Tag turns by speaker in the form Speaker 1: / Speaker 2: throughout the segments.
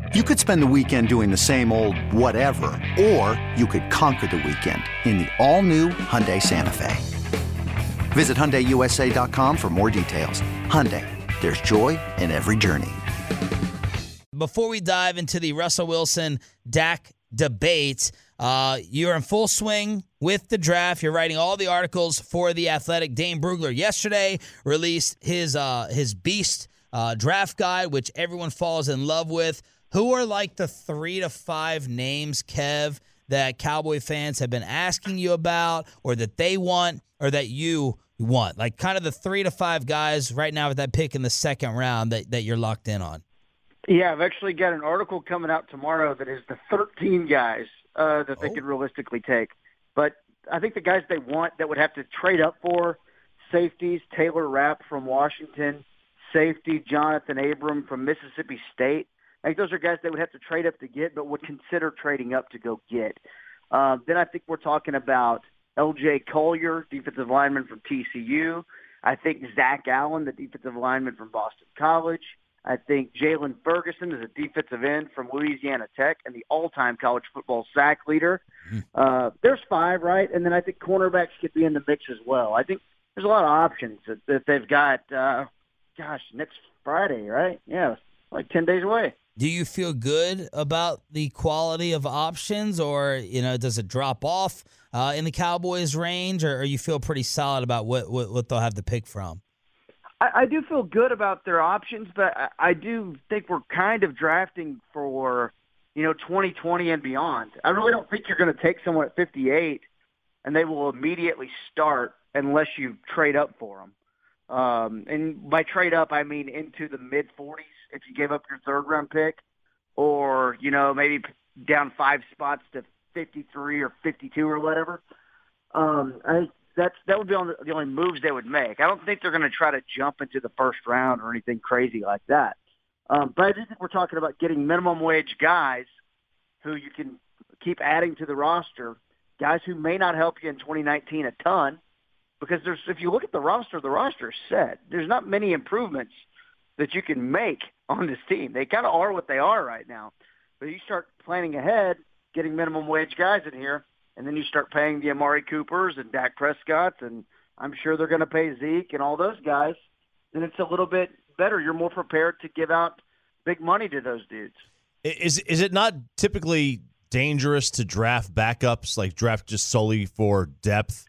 Speaker 1: You could spend the weekend doing the same old whatever, or you could conquer the weekend in the all-new Hyundai Santa Fe. Visit HyundaiUSA.com for more details. Hyundai, there's joy in every journey.
Speaker 2: Before we dive into the Russell Wilson-Dak debate, you're in full swing with the draft. You're writing all the articles for The Athletic. Dane Brugler yesterday released his Beast draft guide, which everyone falls in love with. Who are like the 3 to 5 names, Kev, that Cowboy fans have been asking you about, or that they want, or that you want? Like kind of the 3 to 5 guys right now with that pick in the second round that you're locked in on.
Speaker 3: Yeah, I've actually got an article coming out tomorrow that is the 13 guys that they could realistically take. But I think the guys they want that would have to trade up for: safeties, Taylor Rapp from Washington, safety, Jonathan Abram from Mississippi State. I think those are guys they would have to trade up to get, but would consider trading up to go get. Then I think we're talking about L.J. Collier, defensive lineman from TCU. I think Zach Allen, the defensive lineman from Boston College. I think Jalen Ferguson is a defensive end from Louisiana Tech and the all-time college football sack leader. There's 5, right? And then I think cornerbacks could be in the mix as well. I think there's a lot of options that they've got, next Friday, right? Yeah, like 10 days away.
Speaker 2: Do you feel good about the quality of options, or does it drop off in the Cowboys' range, or you feel pretty solid about what they'll have to pick from?
Speaker 3: I do feel good about their options, but I do think we're kind of drafting for 2020 and beyond. I really don't think you're going to take someone at 58 and they will immediately start unless you trade up for them. And by trade up, I mean into the mid-40s. If you gave up your third-round pick, or, maybe down 5 spots to 53 or 52 or whatever, I think that would be the only moves they would make. I don't think they're going to try to jump into the first round or anything crazy like that. But I do think we're talking about getting minimum wage guys who you can keep adding to the roster, guys who may not help you in 2019 a ton, because if you look at the roster is set. There's not many improvements that you can make on this team. They kind of are what they are right now. But you start planning ahead, getting minimum wage guys in here, and then you start paying the Amari Coopers and Dak Prescotts, and I'm sure they're going to pay Zeke and all those guys, then it's a little bit better. You're more prepared to give out big money to those dudes.
Speaker 4: Is it not typically dangerous to draft backups, like draft just solely for depth?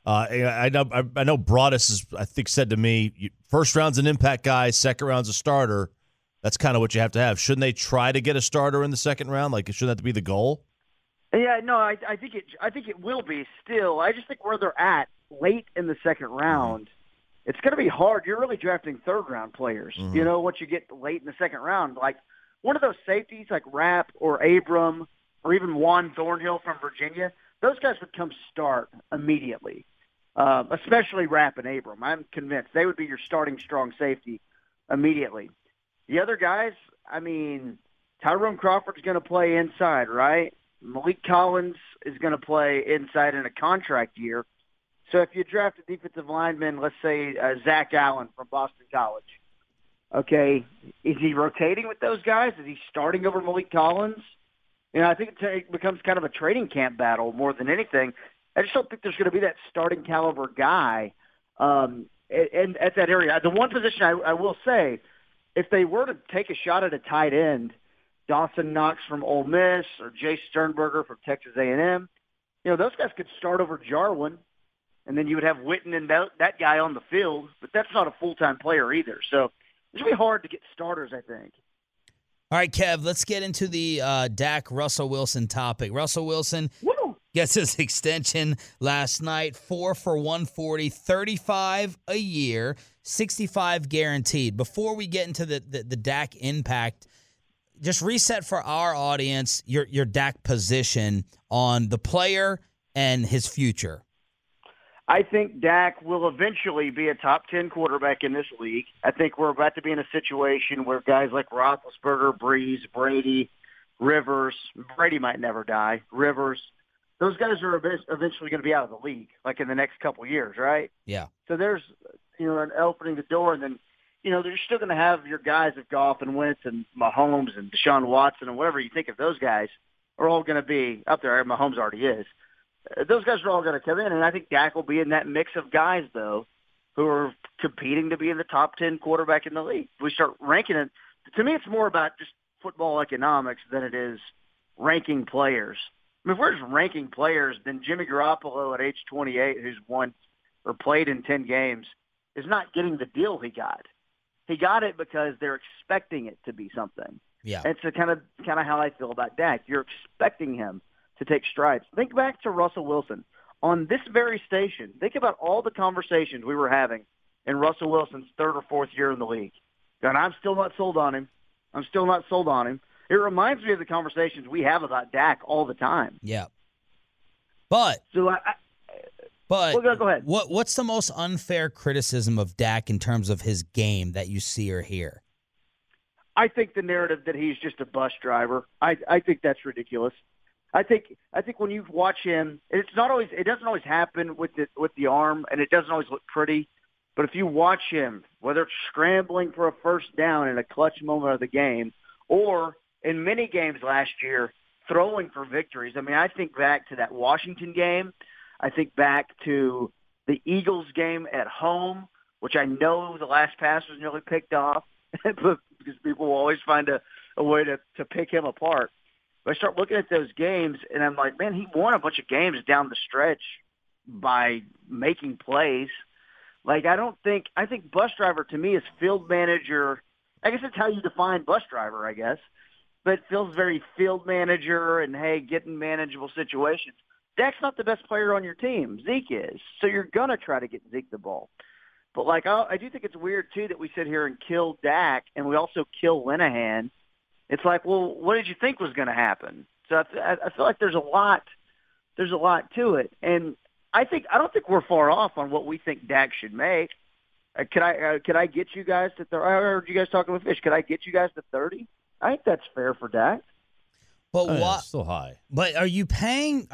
Speaker 4: I know Broadus has, I think, said to me, first round's an impact guy, second round's a starter. That's kind of what you have to have. Shouldn't they try to get a starter in the second round? Like, shouldn't that be the goal?
Speaker 3: Yeah, no, I think it will be still. I just think where they're at late in the second round, it's going to be hard. You're really drafting third-round players. What you get late in the second round, like one of those safeties like Rapp or Abram or even Juan Thornhill from Virginia, those guys would come start immediately. Especially Rapp and Abram. I'm convinced they would be your starting strong safety immediately. The other guys, I mean, Tyrone Crawford's going to play inside, right? Malik Collins is going to play inside in a contract year. So if you draft a defensive lineman, let's say Zach Allen from Boston College, okay, is he rotating with those guys? Is he starting over Malik Collins? I think it becomes kind of a training camp battle more than anything. I just don't think there's going to be that starting caliber guy and at that area. The one position I will say, if they were to take a shot at a tight end, Dawson Knox from Ole Miss or Jay Sternberger from Texas A&M, those guys could start over Jarwin, and then you would have Witten and that guy on the field, but that's not a full-time player either. So it's going to be hard to get starters, I think.
Speaker 2: All right, Kev, let's get into the Dak Russell Wilson topic. Russell Wilson gets his extension last night, 4 for $140, $35 a year, $65 guaranteed. Before we get into the Dak impact, just reset for our audience your Dak position on the player and his future.
Speaker 3: I think Dak will eventually be a top 10 quarterback in this league. I think we're about to be in a situation where guys like Roethlisberger, Breeze, Brady, Rivers, Brady might never die, Rivers, those guys are eventually going to be out of the league, like in the next couple of years, right?
Speaker 2: Yeah.
Speaker 3: So there's, an opening the door, and then, you're still going to have your guys of Goff and Wentz and Mahomes and Deshaun Watson and whatever you think of those guys are all going to be up there. Mahomes already is. Those guys are all going to come in, and I think Dak will be in that mix of guys, though, who are competing to be in the top 10 quarterback in the league. If we start ranking it, to me it's more about just football economics than it is ranking players. I mean, if we're just ranking players, then Jimmy Garoppolo at age 28, who's won or played in 10 games, is not getting the deal he got. He got it because they're expecting it to be something.
Speaker 2: Yeah.
Speaker 3: And it's kind of how I feel about Dak. You're expecting him to take strides. Think back to Russell Wilson. On this very station, think about all the conversations we were having in Russell Wilson's third or fourth year in the league. And I'm still not sold on him. It reminds me of the conversations we have about Dak all the time.
Speaker 2: Yeah. But
Speaker 3: go ahead.
Speaker 2: What's the most unfair criticism of Dak in terms of his game that you see or hear?
Speaker 3: I think the narrative that he's just a bus driver. I think that's ridiculous. I think when you watch him, it doesn't always happen with the arm, and it doesn't always look pretty. But if you watch him, whether it's scrambling for a first down in a clutch moment of the game, or in many games last year, throwing for victories. I mean, I think back to that Washington game. I think back to the Eagles game at home, which I know the last pass was nearly picked off, because people will always find a way to pick him apart. But I start looking at those games, and I'm like, man, he won a bunch of games down the stretch by making plays. Like, I think bus driver to me is field manager. I guess that's how you define bus driver, I guess. But it feels very field manager and, hey, get in manageable situations. Dak's not the best player on your team. Zeke is. So you're going to try to get Zeke the ball. But, like, I do think it's weird, too, that we sit here and kill Dak and we also kill Linehan. It's like, well, what did you think was going to happen? So I feel like there's a lot to it. And I don't think we're far off on what we think Dak should make. Could I get you guys to 30? I heard you guys talking with Fish. Could I get you guys to 30? I think that's fair for Dak.
Speaker 2: But what?
Speaker 4: Still high.
Speaker 2: But are you paying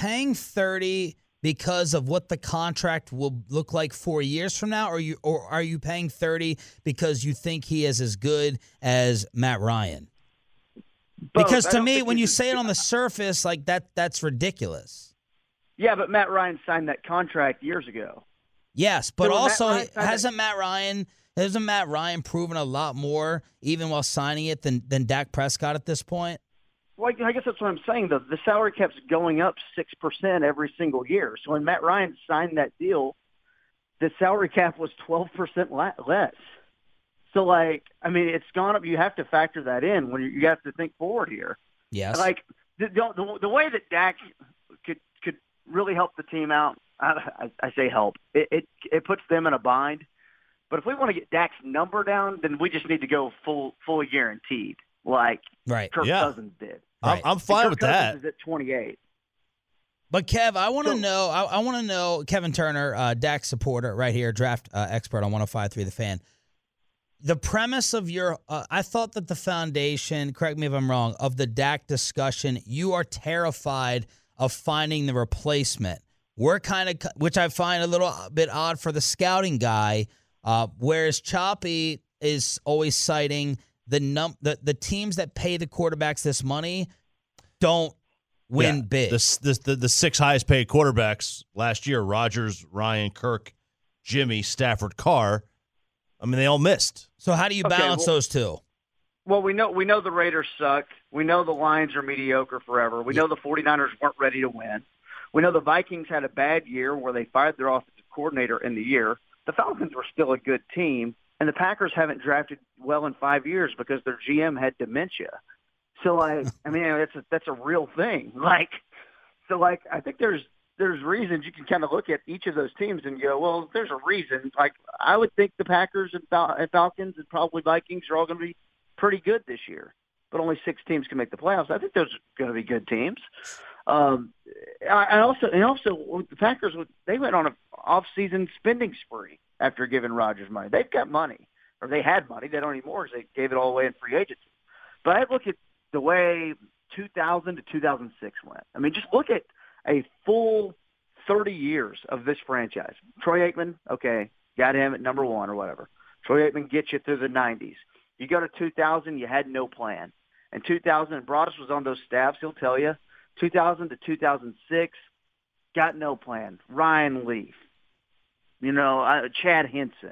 Speaker 2: 30 because of what the contract will look like 4 years from now, or are you paying 30 because you think he is as good as Matt Ryan? Because to me, when you say it on the surface, like that's ridiculous.
Speaker 3: Yeah, but Matt Ryan signed that contract years ago.
Speaker 2: Yes, but
Speaker 3: So
Speaker 2: also hasn't Matt Ryan proven a lot more even while signing it than Dak Prescott at this point?
Speaker 3: Well, I guess that's what I'm saying, though. The salary cap's going up 6% every single year. So when Matt Ryan signed that deal, the salary cap was 12% less. So, like, I mean, it's gone up. You have to factor that in when you have to think forward here.
Speaker 2: Yes.
Speaker 3: Like, the way that Dak could really help the team out, I say help. It puts them in a bind. But if we want to get Dak's number down, then we just need to go fully guaranteed, like Kirk Cousins did.
Speaker 2: Right.
Speaker 4: I'm fine with that.
Speaker 3: Cousins is at 28.
Speaker 2: But Kev, I want to know. I want to know. Kevin Turner, Dak supporter, right here, draft expert on 105.3 The Fan. The premise of your, I thought that the foundation, correct me if I'm wrong, of the Dak discussion, you are terrified of finding the replacement. We're kind of, which I find a little bit odd for the scouting guy, whereas Choppy is always citing the teams that pay the quarterbacks this money don't win big.
Speaker 4: The six highest paid quarterbacks last year: Rodgers, Ryan, Kirk, Jimmy, Stafford, Carr. I mean, they all missed.
Speaker 2: So how do you balance those two?
Speaker 3: Well, we know the Raiders suck. We know the Lions are mediocre forever. We know the 49ers weren't ready to win. We know the Vikings had a bad year where they fired their offensive coordinator in the year. The Falcons were still a good team, and the Packers haven't drafted well in 5 years because their GM had dementia. So, like, I mean, that's a real thing. Like, so, like, I think there's reasons you can kind of look at each of those teams and go, well, there's a reason. Like, I would think the Packers and Falcons and probably Vikings are all going to be pretty good this year, but only 6 teams can make the playoffs. I think those are going to be good teams. And also the Packers, they went on an off-season spending spree after giving Rodgers money. They've got money, or they had money. They don't anymore because they gave it all away in free agency. But I look at the way 2000 to 2006 went. I mean, just look at a full 30 years of this franchise. Troy Aikman, okay, got him at number 1 or whatever. Troy Aikman gets you through the 90s. You go to 2000, you had no plan. In 2000, and Broadus was on those staffs, he'll tell you, 2000 to 2006, got no plan. Ryan Leaf, Chad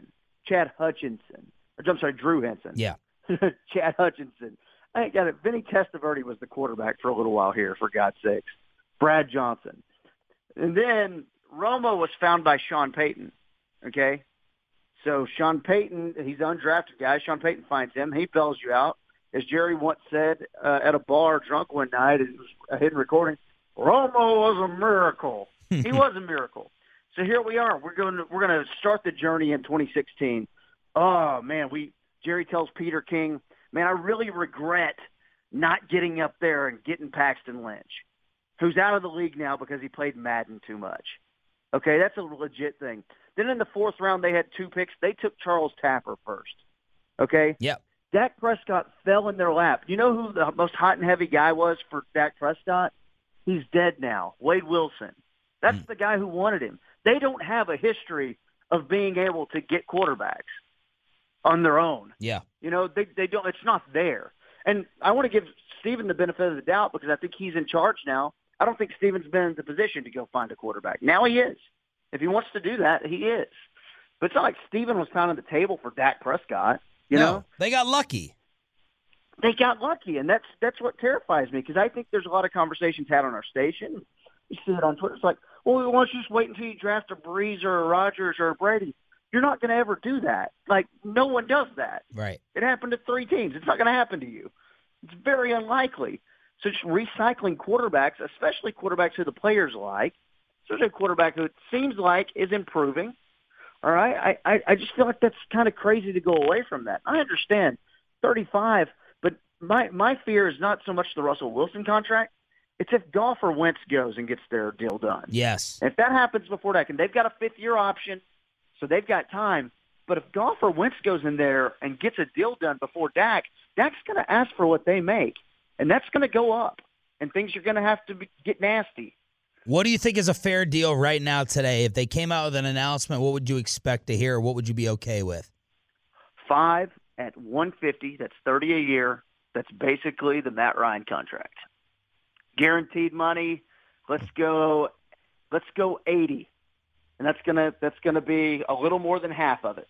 Speaker 3: Hutchinson. I'm sorry, Drew Henson.
Speaker 2: Yeah.
Speaker 3: Chad Hutchinson. I got it. Vinny Testaverde was the quarterback for a little while here, for God's sakes. Brad Johnson. And then Romo was found by Sean Payton, okay? So Sean Payton, he's an undrafted guy. Sean Payton finds him. He bails you out. As Jerry once said at a bar drunk one night, it was a hidden recording, Romo was a miracle. He was a miracle. So here we are. We're going to start the journey in 2016. Oh, man, Jerry tells Peter King, man, I really regret not getting up there and getting Paxton Lynch, who's out of the league now because he played Madden too much. Okay, that's a legit thing. Then in the fourth round, they had 2 picks. They took Charles Tapper first. Okay?
Speaker 2: Yep.
Speaker 3: Dak Prescott fell in their lap. You know who the most hot and heavy guy was for Dak Prescott? He's dead now, Wade Wilson. That's the guy who wanted him. They don't have a history of being able to get quarterbacks on their own.
Speaker 2: Yeah.
Speaker 3: They don't. It's not there. And I want to give Steven the benefit of the doubt because I think he's in charge now. I don't think Steven's been in the position to go find a quarterback. Now he is. If he wants to do that, he is. But it's not like Steven was pounding the table for Dak Prescott. You know?
Speaker 2: They got lucky.
Speaker 3: They got lucky, and that's what terrifies me because I think there's a lot of conversations had on our station. You see it on Twitter. It's like, well, why don't you just wait until you draft a Breeze or a Rodgers or a Brady? You're not going to ever do that. Like, no one does that.
Speaker 2: Right.
Speaker 3: It happened to 3 teams. It's not going to happen to you. It's very unlikely. So just recycling quarterbacks, especially quarterbacks who the players like, especially a quarterback who it seems like is improving. All right, I just feel like that's kind of crazy to go away from that. I understand 35, but my fear is not so much the Russell Wilson contract. It's if Goff or Wentz goes and gets their deal done.
Speaker 2: Yes.
Speaker 3: If that happens before that, and they've got a 5th-year option, so they've got time. But if Goff or Wentz goes in there and gets a deal done before Dak's going to ask for what they make, and that's going to go up, and things are going to have to get nasty.
Speaker 2: What do you think is a fair deal right now today? If they came out with an announcement, what would you expect to hear? What would you be okay with?
Speaker 3: 5 at $150. That's $30 a year. That's basically the Matt Ryan contract. Guaranteed money. Let's go 80, and that's gonna be a little more than half of it.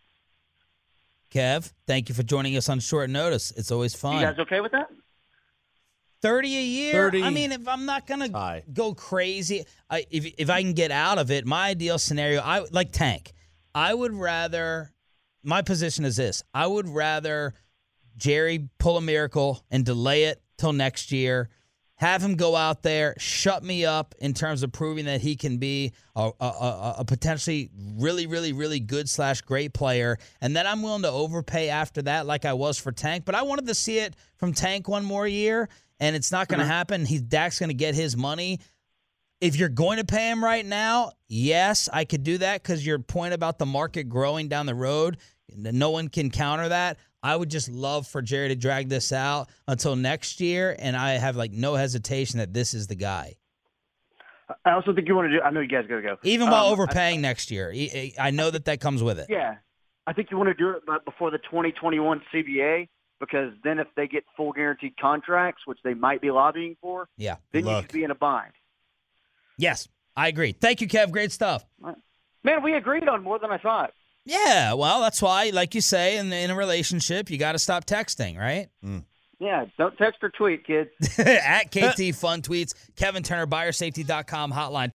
Speaker 2: Kev, thank you for joining us on short notice. It's always fun.
Speaker 3: You guys okay with that?
Speaker 2: 30 a year?
Speaker 4: 30.
Speaker 2: I mean, if I'm not going to go crazy, if I can get out of it, my ideal scenario, like Tank, I would rather, my position is this, I would rather Jerry pull a miracle and delay it till next year, have him go out there, shut me up in terms of proving that he can be a potentially really, really, really good / great player, and then I'm willing to overpay after that like I was for Tank. But I wanted to see it from Tank one more year, and it's not going to happen. Dak's going to get his money. If you're going to pay him right now, yes, I could do that because your point about the market growing down the road, no one can counter that. I would just love for Jerry to drag this out until next year, and I have no hesitation that this is the guy.
Speaker 3: I also think you want to do – I know you guys got to go.
Speaker 2: Even while overpaying next year. I know that comes with it.
Speaker 3: Yeah. I think you want to do it before the 2021 CBA because then if they get full guaranteed contracts, which they might be lobbying for, then you should be in a bind.
Speaker 2: Yes, I agree. Thank you, Kev. Great stuff.
Speaker 3: Man, we agreed on more than I thought.
Speaker 2: Yeah, well, that's why, like you say, in a relationship, you got to stop texting, right?
Speaker 3: Yeah, don't text or tweet, kids.
Speaker 2: At KT Fun Tweets, Kevin Turner, BuyerSafety.com hotline.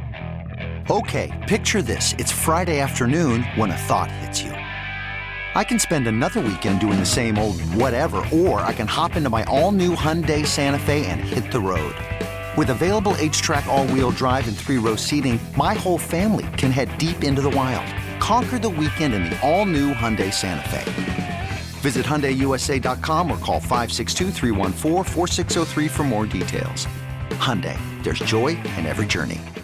Speaker 1: Okay, picture this. It's Friday afternoon when a thought hits you. I can spend another weekend doing the same old whatever, or I can hop into my all-new Hyundai Santa Fe and hit the road. With available H-Track all-wheel drive and 3-row seating, my whole family can head deep into the wild. Conquer the weekend in the all-new Hyundai Santa Fe. Visit HyundaiUSA.com or call 562-314-4603 for more details. Hyundai, there's joy in every journey.